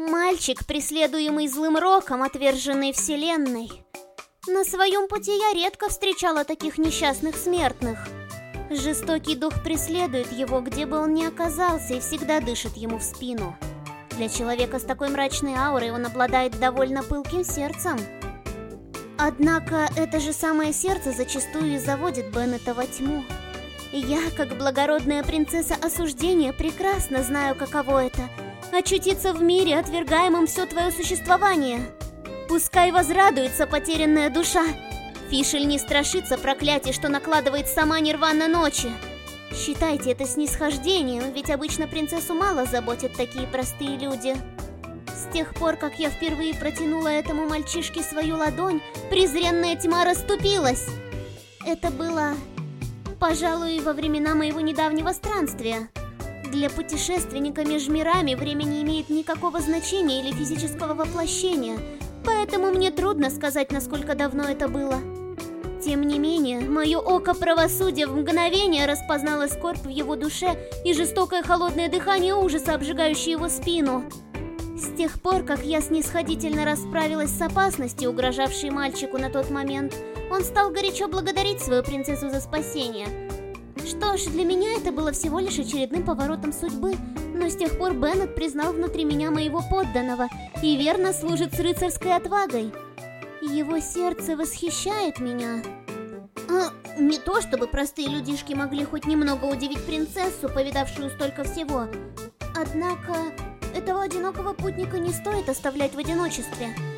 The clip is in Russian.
Мальчик, преследуемый злым роком, отверженный вселенной. На своем пути я редко встречала таких несчастных смертных. Жестокий дух преследует его, где бы он ни оказался, и всегда дышит ему в спину. Для человека с такой мрачной аурой он обладает довольно пылким сердцем. Однако это же самое сердце зачастую и заводит Беннета во тьму. Я, как благородная принцесса осуждения, прекрасно знаю, каково это — очутиться в мире, отвергаемом все твое существование. Пускай возрадуется потерянная душа. Фишель не страшится проклятий, что накладывает сама Нирвана ночи. Считайте это снисхождением, ведь обычно принцессу мало заботят такие простые люди. С тех пор, как я впервые протянула этому мальчишке свою ладонь, презренная тьма расступилась. Это было, пожалуй, во времена моего недавнего странствия. Для путешественника между мирами время не имеет никакого значения или физического воплощения, поэтому мне трудно сказать, насколько давно это было. Тем не менее, мое око правосудия в мгновение распознало скорбь в его душе и жестокое холодное дыхание ужаса, обжигающее его спину. С тех пор, как я снисходительно расправилась с опасностью, угрожавшей мальчику на тот момент, он стал горячо благодарить свою принцессу за спасение. Что ж, для меня это было всего лишь очередным поворотом судьбы, но с тех пор Беннет признал внутри меня моего подданного и верно служит с рыцарской отвагой. Его сердце восхищает меня. Не то чтобы простые людишки могли хоть немного удивить принцессу, повидавшую столько всего. Однако этого одинокого путника не стоит оставлять в одиночестве.